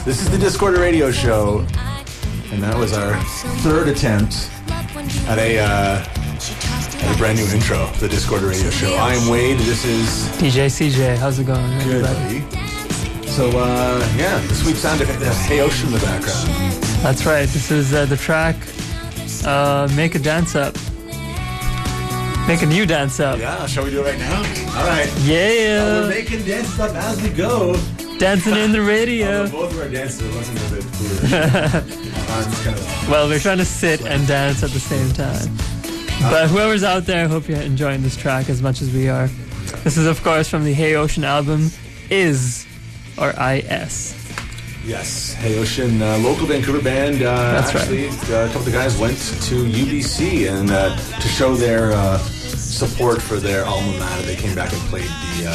This is the Discord Radio Show, and that was our third attempt at a brand new intro for the Discord Radio Show. I am Wade. This is DJ CJ. How's it going, good, everybody? buddy. So, the sweet sound of Hey Ocean in the background. That's right. This is the track Make a Dance Up. Make a new dance up. Yeah, shall we do it right now? All right. Yeah. We're making dances up as we go. Dancing in the radio. Both of our dances are looking a bit foolish. Well, we're trying to sit and dance at the same time. But whoever's out there, I hope you're enjoying this track as much as we are. This is, of course, from the Hey Ocean album, Is, or I-S. Yes, Hey Ocean, local Vancouver band. That's actually, right. A couple of the guys went to UBC and to show their support for their alma mater. They came back and played the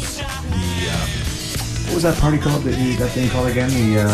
what was that party called? That thing called again?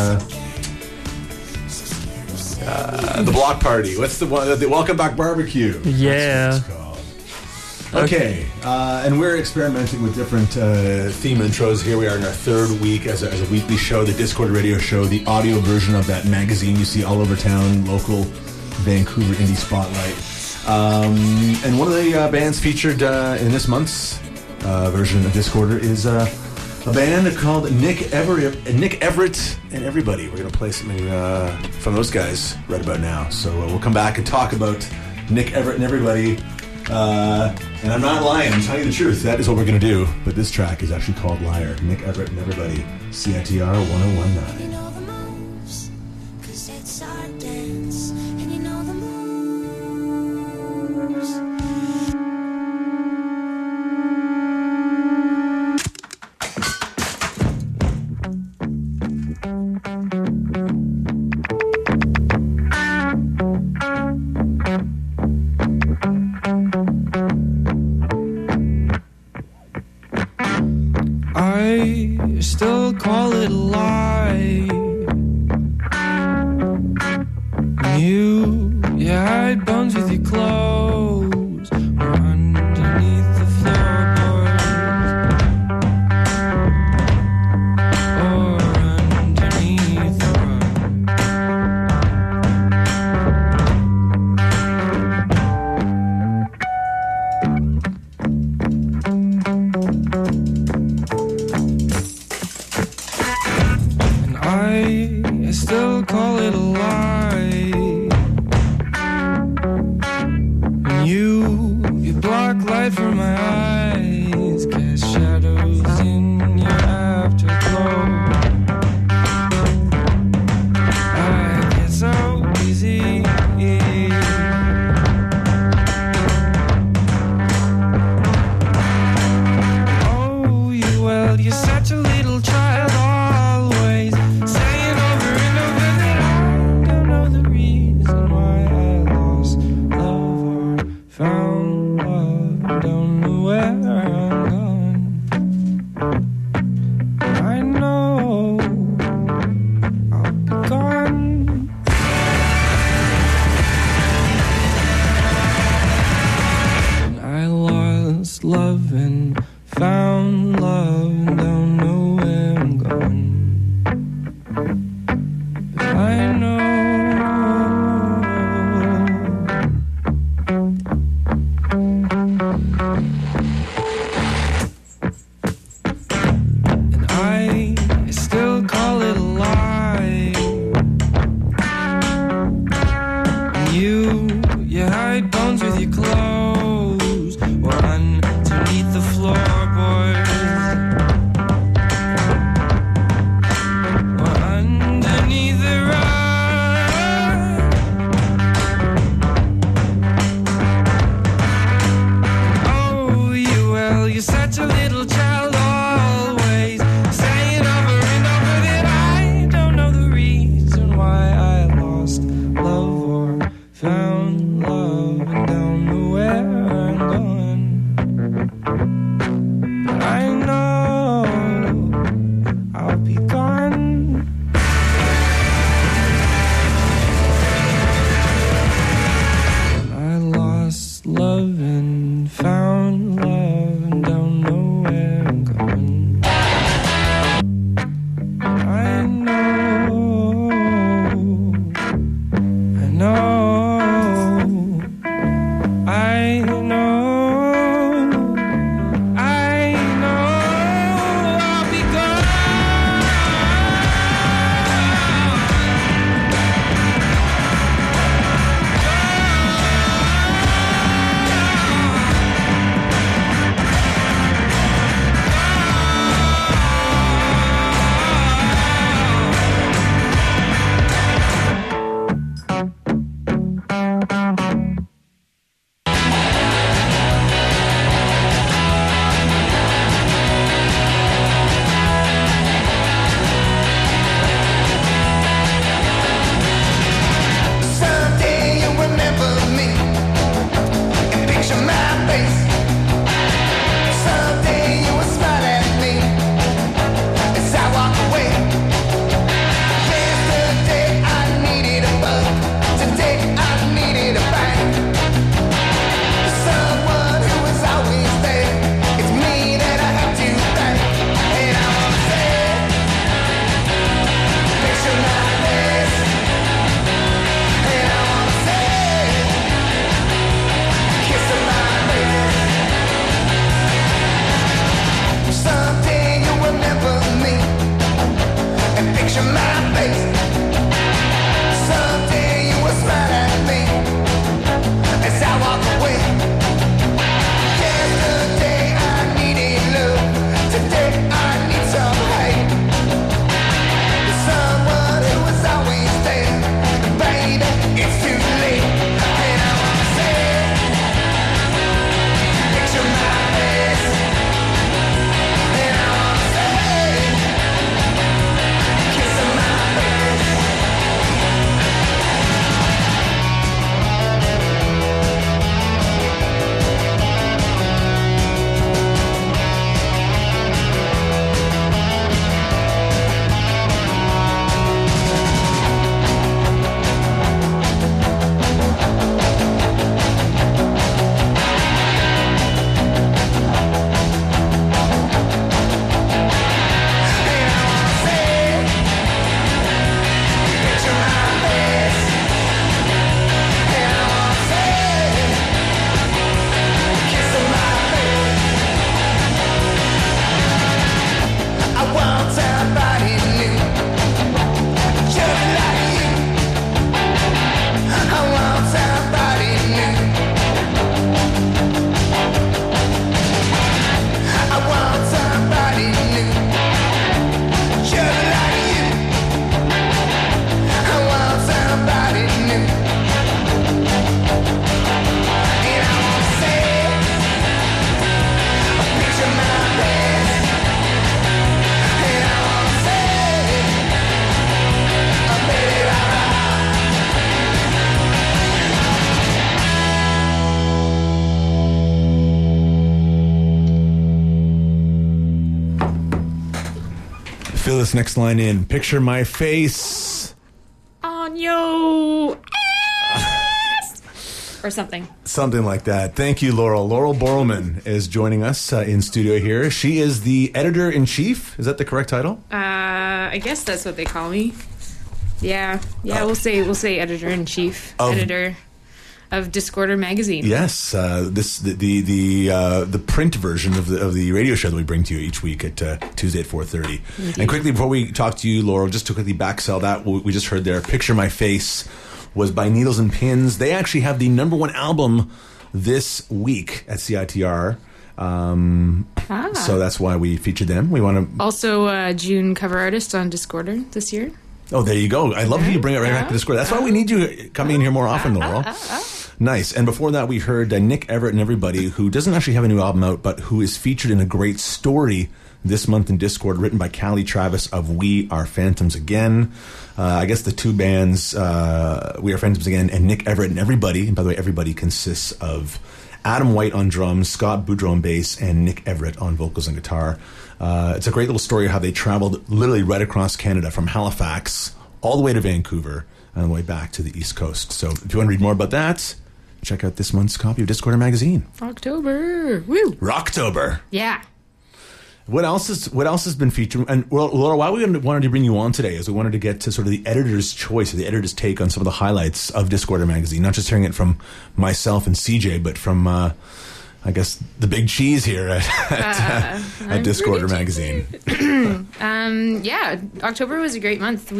The block party. What's the one? The Welcome Back Barbecue. Yeah. That's what it's called. Okay, and we're experimenting with different theme intros. Here we are in our third week as a weekly show, the Discord Radio Show, the audio version of that magazine you see all over town, local Vancouver Indie Spotlight. And one of the bands featured in this month's version of Discorder is a band called Nick Everett and Everybody. We're going to play something from those guys right about now. So we'll come back and talk about Nick Everett and Everybody. And I'm not lying, I'm telling you the truth. That is what we're going to do. But this track is actually called Liar. Nick Everett and Everybody. CITR 1019. You know the moves, 'cause it's our dance. And you know the moves. I still call it a lie. You hide bones with your clothes or underneath the floorboards or underneath the rug. I still call it a lie. And you block light from my eyes, cast shadows in your afterglow. I get so easy. Oh, you're such a little child, always saying over and over that I don't know the reason why I lost love or found love. Don't know where I'm gone. I know I'll be gone. And I lost love and found love, don't know where I'm going. But I know. And I still call it a lie. And you hide bones with your clothes or underneath the floorboards or underneath the rug. Oh, you're such a little child, always saying over and over that I don't know the reason why I lost love or found love and don't know where I'm going. But I know I'll be gone. I lost love and found love and don't know where I'm going. I know this next line in. Picture my face. On your ass. Or something. Something like that. Thank you, Laurel. Laurel Borelman is joining us in studio here. She is the editor-in-chief. Is that the correct title? I guess that's what they call me. Yeah. We'll say editor-in-chief. Editor of Discorder magazine. Yes, the print version of the radio show that we bring to you each week at Tuesday at 4:30. Indeed. And quickly before we talk to you, Laurel, just to quickly backsell that what we just heard there, "Picture My Face" was by Needles and Pins. They actually have the #1 album this week at CITR. So that's why we featured them. We want to Also, June cover artist on Discorder this year. Oh, there you go. I love how you bring it right back to Discord. That's why we need you coming in here more often, Laurel. Nice. And before that, we heard Nick Everett and Everybody, who doesn't actually have a new album out, but who is featured in a great story this month in Discord, written by Callie Travis of We Are Phantoms Again. I guess the two bands, We Are Phantoms Again and Nick Everett and Everybody. And by the way, Everybody consists of Adam White on drums, Scott Boudreau on bass, and Nick Everett on vocals and guitar. It's a great little story of how they traveled literally right across Canada from Halifax all the way to Vancouver and on the way back to the East Coast. So if you want to read more about that, check out this month's copy of Discorder magazine. October. Woo. Rocktober. Yeah. What else has been featured? And well, Laura, why we wanted to bring you on today is we wanted to get to sort of the editor's choice, or the editor's take on some of the highlights of Discorder magazine. Not just hearing it from myself and CJ, but from I guess the big cheese here at Discorder magazine. Yeah, October was a great month.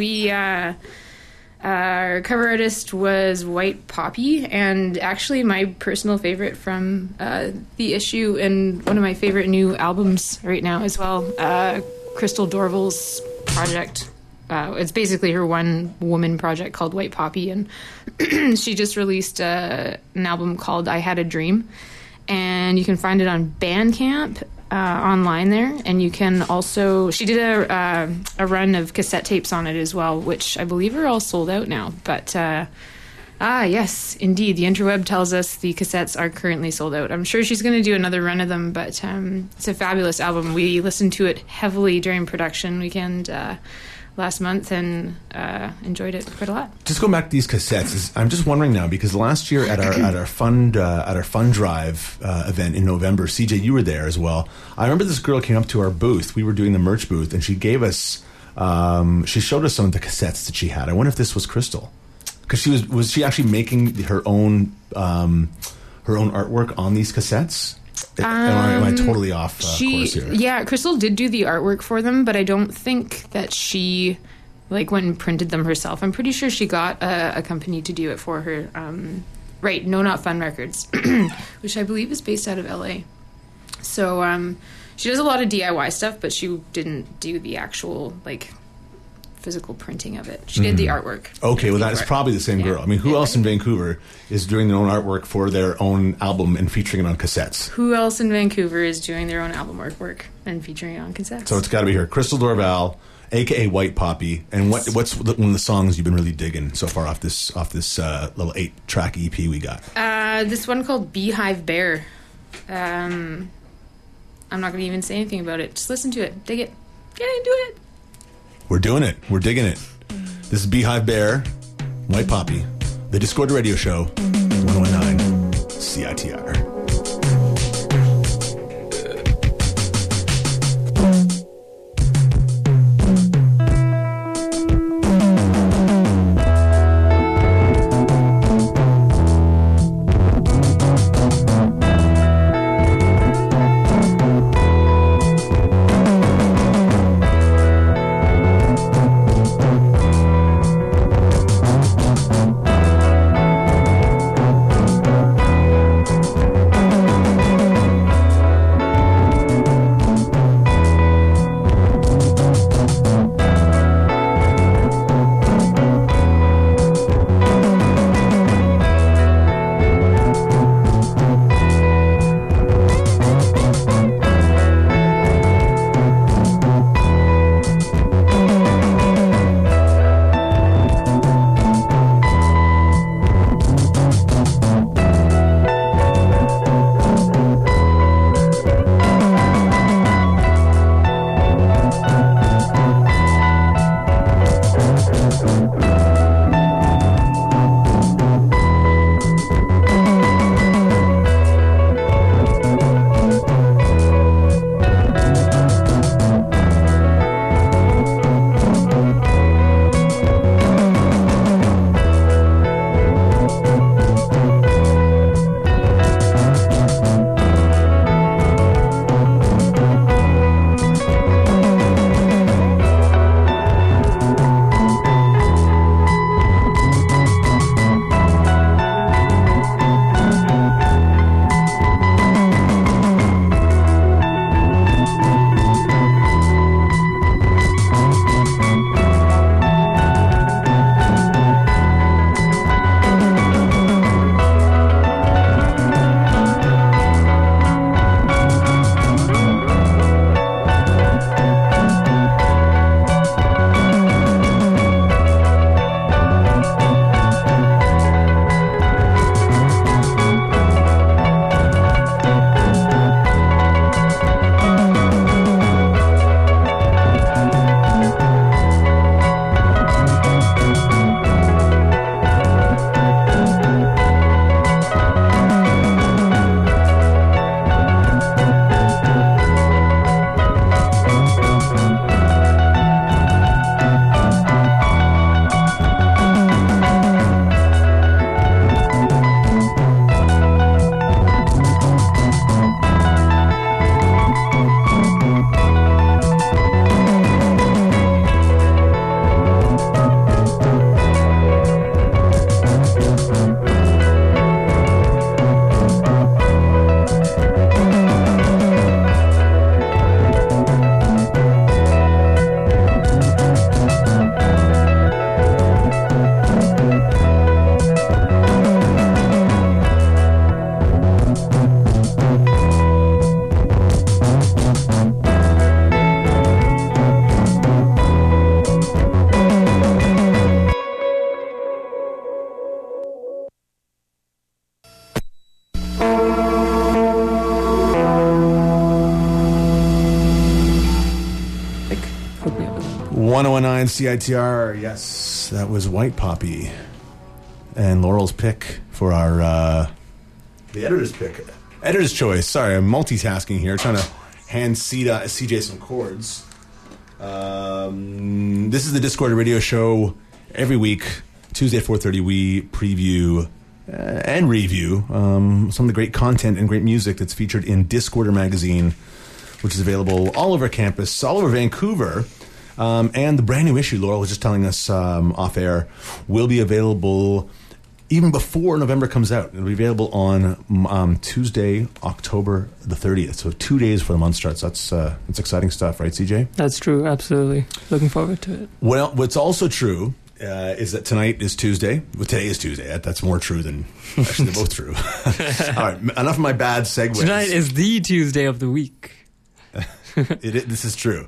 Our cover artist was White Poppy, and actually my personal favorite from the issue, and one of my favorite new albums right now as well, Crystal Dorval's project. It's basically her one-woman project called White Poppy, and she just released an album called I Had a Dream, and you can find it on Bandcamp. Online there, and you can also, she did a run of cassette tapes on it as well, which I believe are all sold out now, but yes, indeed, the interweb tells us the cassettes are currently sold out. I'm sure she's going to do another run of them, but it's a fabulous album. We listened to it heavily during production weekend last month and enjoyed it quite a lot. Just going back to these cassettes, I'm just wondering now, because last year at our fund drive event in November, CJ, you were there as well. I remember this girl came up to our booth. We were doing the merch booth, and she gave us, she showed us some of the cassettes that she had. I wonder if this was Crystal, because she was she actually making her own artwork on these cassettes? Am I totally off course here? Yeah, Crystal did do the artwork for them, but I don't think that she went and printed them herself. I'm pretty sure she got a company to do it for her. Right, No Not Fun Records, which I believe is based out of LA. So she does a lot of DIY stuff, but she didn't do the actual physical printing of it. She did the artwork. Okay, well, that is probably the same girl. I mean, who else in Vancouver is doing their own artwork for their own album and featuring it on cassettes? Who else in Vancouver is doing their own album artwork and featuring it on cassettes? So it's got to be her. Crystal Dorval, a.k.a. White Poppy. And what's one of the songs you've been really digging so far off this little 8-track EP we got? This one called Beehive Bear. I'm not going to even say anything about it. Just listen to it. Dig it. Get into it. We're doing it. We're digging it. This is Beehive Bear, White Poppy, the Discorder Radio Show, 119 CITR. 1019 CITR. Yes, that was White Poppy. And Laurel's pick for our the editor's pick. Editor's choice. Sorry, I'm multitasking here, trying to hand CJ some chords. This is the Discord radio show. Every week, Tuesday at 4:30, we preview and review some of the great content and great music that's featured in Discorder magazine, which is available all over campus, all over Vancouver. And the brand new issue, Laurel was just telling us off air, will be available even before November comes out. It'll be available on Tuesday, October the 30th. So 2 days before the month starts. That's exciting stuff, right, CJ? That's true, absolutely. Looking forward to it. Well, what's also true is that tonight is Tuesday. Well, today is Tuesday. That's more true than... Actually, they're both true. All right, enough of my bad segues. Tonight is the Tuesday of the week. This is true.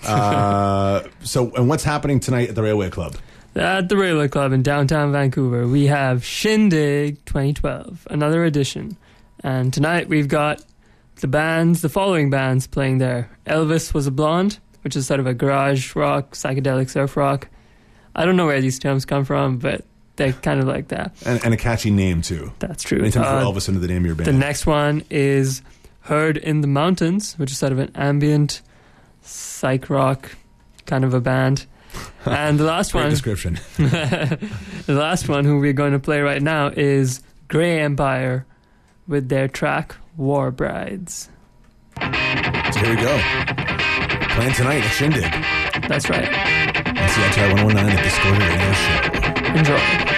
And what's happening tonight at the Railway Club? At the Railway Club in downtown Vancouver, we have Shindig 2012, another edition. And tonight we've got the following bands playing there. Elvis Was a Blonde, which is sort of a garage rock, psychedelic surf rock. I don't know where these terms come from, but they're kind of like that. And a catchy name, too. That's true. Anytime you throw Elvis into the name of your band. The next one is Heard in the Mountains, which is sort of an ambient psych rock kind of a band. And the last Great one... description. The last one, who we're going to play right now, is Grey Empire with their track War Brides. So here we go. Playing tonight at Shindig. That's right. On CITR 119 at Discord Radio Show. Enjoy.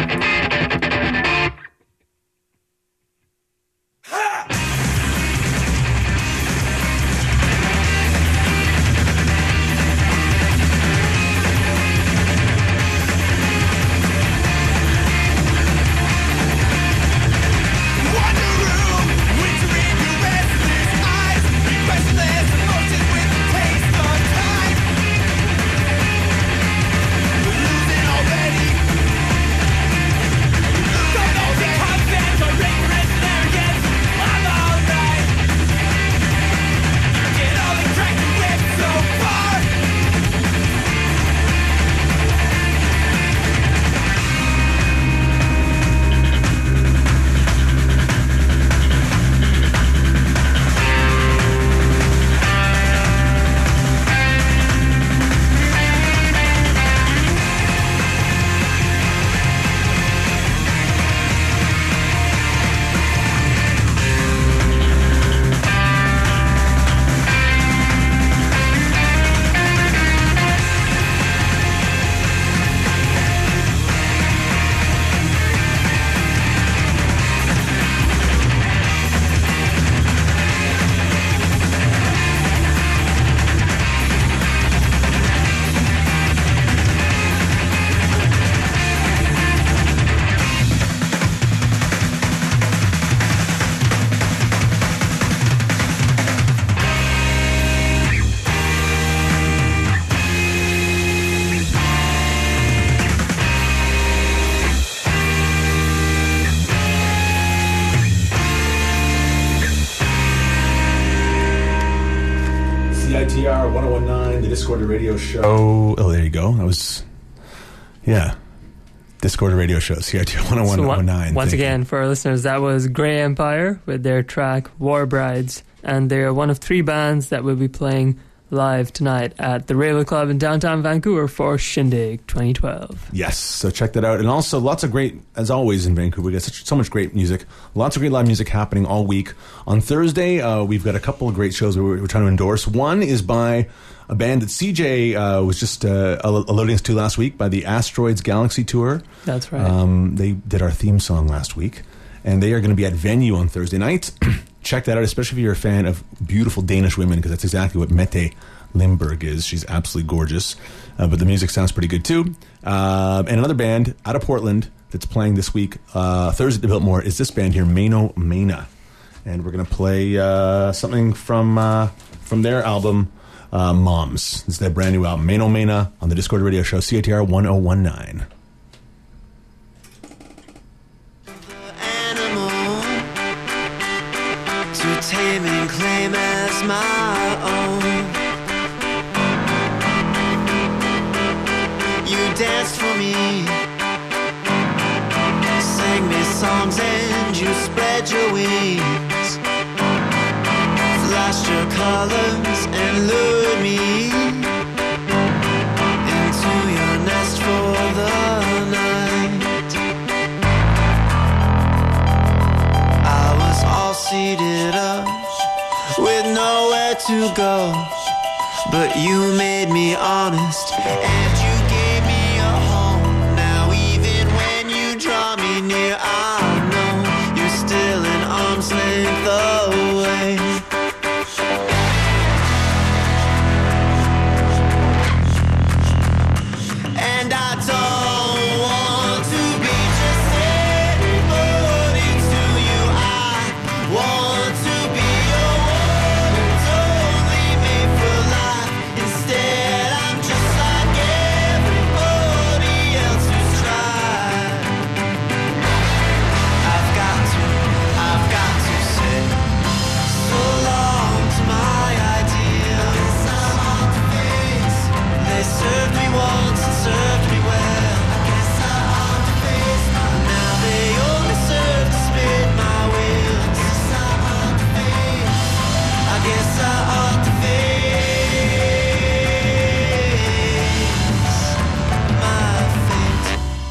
CITR 1019, the Discord Radio Show. Oh, there you go. Discord Radio Show, CITR 101.9. Once again, for our listeners, that was Grey Empire with their track War Brides. And they're one of three bands that will be playing live tonight at the Railway Club in downtown Vancouver for Shindig 2012. Yes, so check that out. And also lots of great, as always in Vancouver, we got so much great music. Lots of great live music happening all week. On Thursday, we've got a couple of great shows we're trying to endorse. One is by a band that CJ was just alluding us to last week, by the Asteroids Galaxy Tour. That's right. They did our theme song last week. And they are going to be at Venue on Thursday night. Check that out, especially if you're a fan of beautiful Danish women, because that's exactly what Mette Limburg is. She's absolutely gorgeous. But the music sounds pretty good, too. And another band out of Portland that's playing this week, Thursday at the Biltmore, is this band here, Mano Mena. And we're going to play something from their album, Moms. This is their brand new album, Mano Mena, on the Discord Radio Show, CITR 1019. Tame and claim as my own. songs and you spread your wings, flashed your colors and lured me into your nest for the night. I was all seated up with nowhere to go, but you made me honest and you gave me a home. Now even when you draw me near, I know you're still an arm's length away. And I don't want to be just anybody to you. I want to be your one and only, made for life. Instead, I'm just like everybody else who's tried. I've got to say so long to my ideals. They served me once and served me well. Now they only serve to spin my wheels. I guess I ought to face my fate.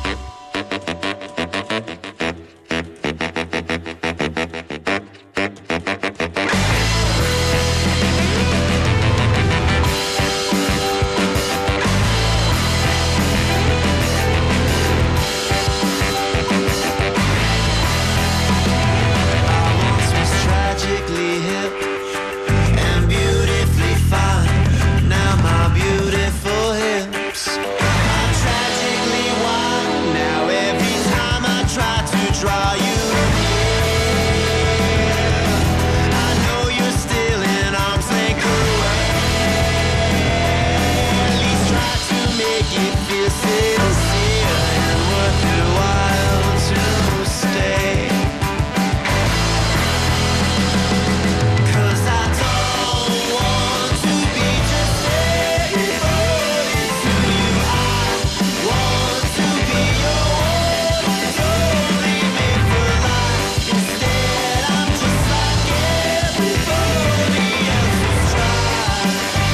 I once was tragically hip and beautifully fine. Now my beautiful hips are tragically wide. Now every time I try to draw you near, I know you're still in arm's length away. At least try to make it feel sincere and worth it while to stay. 'Cause I don't want to be just anybody to you. I want to be your one and only, made for life. Instead, I'm just like everybody else who's tried.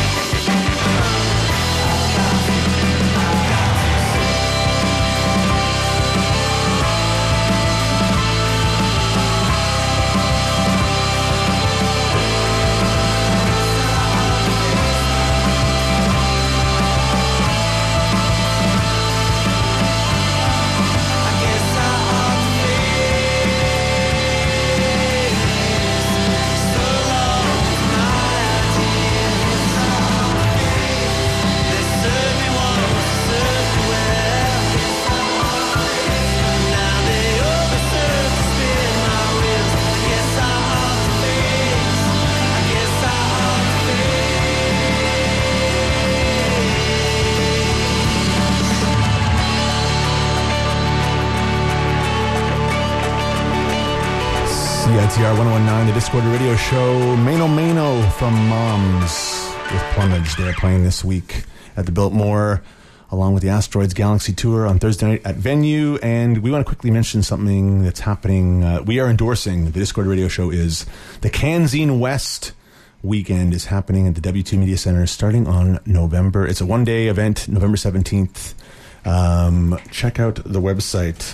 I guess I ought to face so long to my ideals. They serve me once, serve me well. Now they only serve to spin my wheels. I guess I ought to face. I guess I ought to CITR 1019, the Discord Radio Show. Mano Mano from Moms with Plumage. They're playing this week at the Biltmore, along with the Asteroids Galaxy Tour on Thursday night at Venue. And we want to quickly mention something that's happening. We are endorsing, the Discord Radio Show is, the Canzine West weekend is happening at the W2 Media Center starting on November. It's a one-day event, November 17th. Check out the website,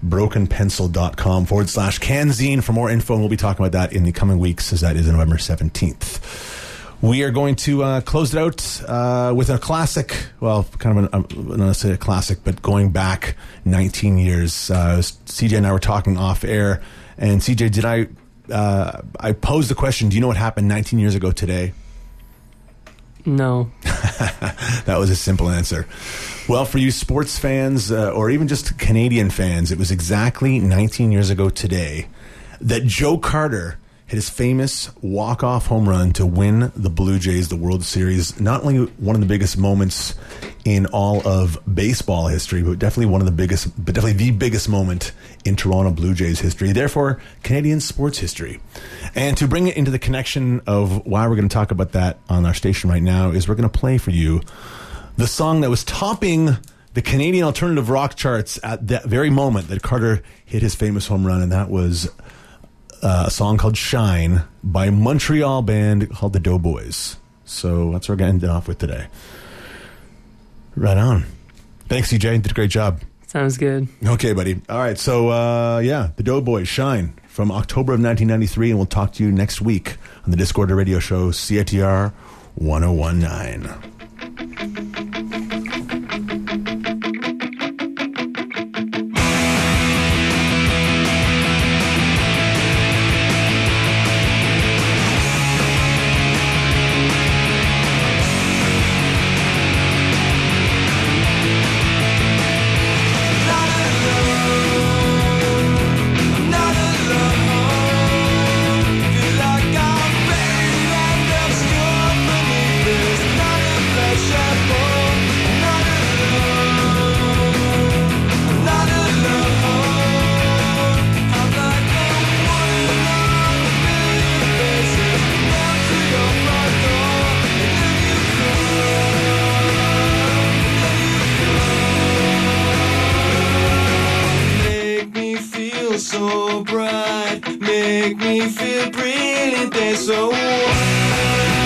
brokenpencil.com/Canzine for more info, and we'll be talking about that in the coming weeks, as that is November 17th. We are going to close it out with a classic, well, kind of not necessarily a classic, but going back 19 years. CJ and I were talking off air, and CJ, did I posed the question, do you know what happened 19 years ago today? No. That was a simple answer. Well, for you sports fans or even just Canadian fans, it was exactly 19 years ago today that Joe Carter hit his famous walk-off home run to win the Blue Jays the World Series. Not only one of the biggest moments in all of baseball history, but definitely one of the biggest, but definitely the biggest moment in Toronto Blue Jays history, therefore Canadian sports history. And to bring it into the connection of why we're going to talk about that on our station right now is we're going to play for you the song that was topping the Canadian alternative rock charts at that very moment that Carter hit his famous home run, and that was a song called Shine by a Montreal band called the Doughboys. So that's what we're going to end off with today. Right on. Thanks, CJ. You did a great job. Sounds good. Okay, buddy. All right. So, the Doughboys, Shine, from October of 1993, and we'll talk to you next week on the Discorder radio show, CITR 1019. So bright, make me feel brilliant, there's so